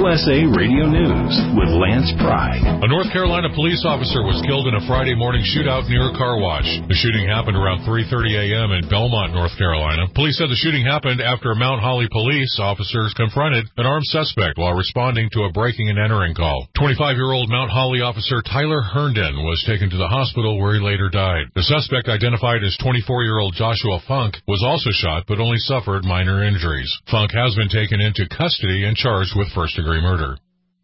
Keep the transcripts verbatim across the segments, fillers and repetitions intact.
U S A Radio News with Lance Pry. A North Carolina police officer was killed in a Friday morning shootout near a car wash. The shooting happened around three thirty a.m. in Belmont, North Carolina. Police said the shooting happened after Mount Holly police officers confronted an armed suspect while responding to a breaking and entering call. twenty-five-year-old Mount Holly officer Tyler Herndon was taken to the hospital where he later died. The suspect, identified as twenty-four-year-old Joshua Funk, was also shot but only suffered minor injuries. Funk has been taken into custody and charged with first-degree murder.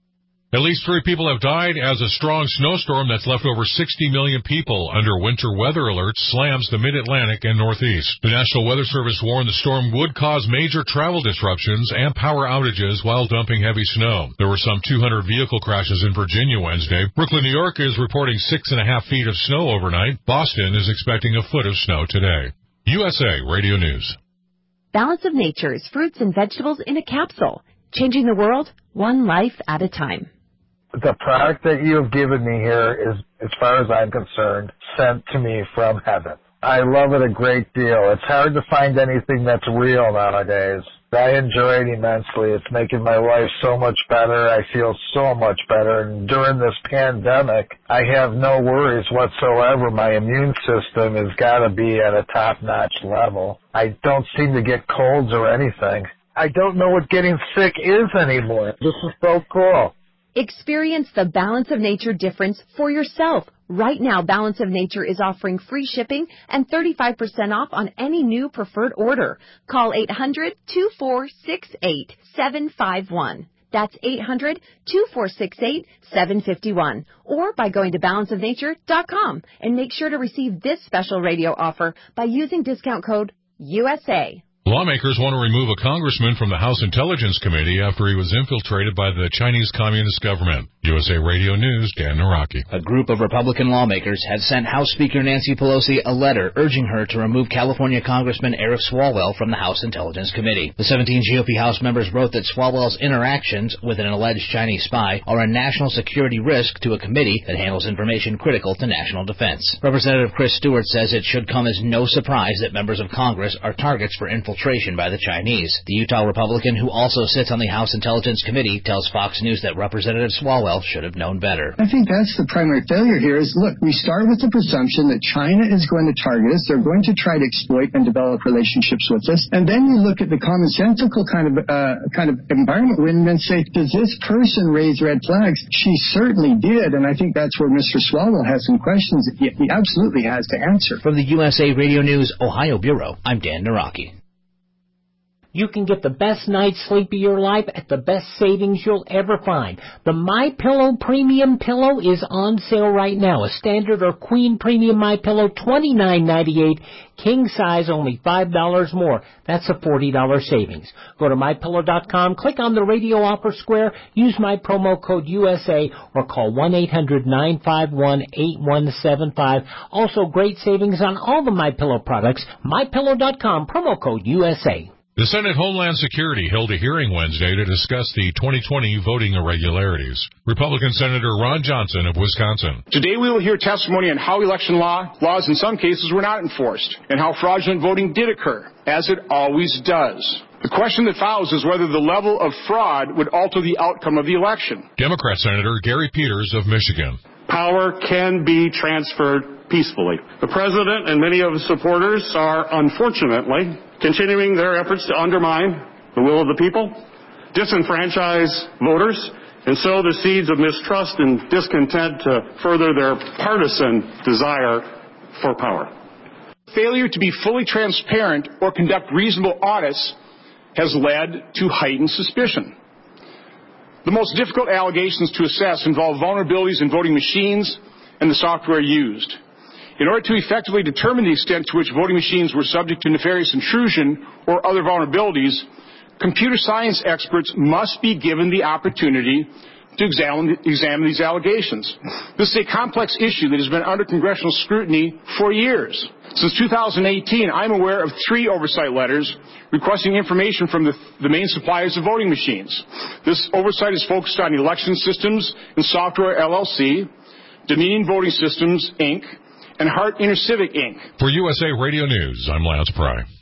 At least three people have died as a strong snowstorm that's left over sixty million people under winter weather alerts slams the mid-Atlantic and Northeast. The National Weather Service warned the storm would cause major travel disruptions and power outages while dumping heavy snow. There were some two hundred vehicle crashes in Virginia Wednesday. Brooklyn, New York is reporting six and a half feet of snow overnight. Boston is expecting a foot of snow today. U S A Radio News. Balance of Nature's fruits and vegetables in a capsule. Changing the world, one life at a time. The product that you have given me here is, as far as I'm concerned, sent to me from heaven. I love it a great deal. It's hard to find anything that's real nowadays. I enjoy it immensely. It's making my life so much better. I feel so much better. And during this pandemic, I have no worries whatsoever. My immune system has got to be at a top-notch level. I don't seem to get colds or anything. I don't know what getting sick is anymore. This is so cool. Experience the Balance of Nature difference for yourself. Right now, Balance of Nature is offering free shipping and thirty-five percent off on any new preferred order. Call eight hundred, two four six eight, seven five one. That's eight hundred, two four six eight, seven five one. Or by going to balance of nature dot com and make sure to receive this special radio offer by using discount code U S A. Lawmakers want to remove a congressman from the House Intelligence Committee after he was infiltrated by the Chinese Communist government. U S A Radio News, Dan Naraki. A group of Republican lawmakers had sent House Speaker Nancy Pelosi a letter urging her to remove California Congressman Eric Swalwell from the House Intelligence Committee. The seventeen G O P House members wrote that Swalwell's interactions with an alleged Chinese spy are a national security risk to a committee that handles information critical to national defense. Representative Chris Stewart says it should come as no surprise that members of Congress are targets for infiltration by the Chinese. The Utah Republican, who also sits on the House Intelligence Committee, tells Fox News that Representative Swalwell should have known better. I think that's the primary failure here is, look, we start with the presumption that China is going to target us. They're going to try to exploit and develop relationships with us. And then you look at the commonsensical kind of uh, kind of environment and then say, does this person raise red flags? She certainly did, and I think that's where Mister Swalwell has some questions that he, he absolutely has to answer. From the U S A Radio News Ohio Bureau, I'm Dan Naraki. You can get the best night's sleep of your life at the best savings you'll ever find. The MyPillow Premium Pillow is on sale right now. A standard or queen premium MyPillow, twenty-nine ninety-eight. King size, only five dollars more. That's a forty dollars savings. Go to my pillow dot com, click on the radio offer square, use my promo code U S A, or call one eight hundred nine five one eight one seven five. Also, great savings on all the MyPillow products. my pillow dot com, promo code U S A. The Senate Homeland Security held a hearing Wednesday to discuss the twenty twenty voting irregularities. Republican Senator Ron Johnson of Wisconsin. Today we will hear testimony on how election law laws in some cases were not enforced and how fraudulent voting did occur, as it always does. The question that follows is whether the level of fraud would alter the outcome of the election. Democrat Senator Gary Peters of Michigan. Power can be transferred peacefully. The president and many of his supporters are, unfortunately, continuing their efforts to undermine the will of the people, disenfranchise voters, and sow the seeds of mistrust and discontent to further their partisan desire for power. Failure to be fully transparent or conduct reasonable audits has led to heightened suspicion. The most difficult allegations to assess involve vulnerabilities in voting machines and the software used. In order to effectively determine the extent to which voting machines were subject to nefarious intrusion or other vulnerabilities, computer science experts must be given the opportunity to examine, examine these allegations. This is a complex issue that has been under congressional scrutiny for years. Since two thousand eighteen, I'm aware of three oversight letters requesting information from the, the main suppliers of voting machines. This oversight is focused on Election Systems and Software L L C, Dominion Voting Systems, Incorporated, and Hart InterCivic, Incorporated. For U S A Radio News, I'm Lance Pry.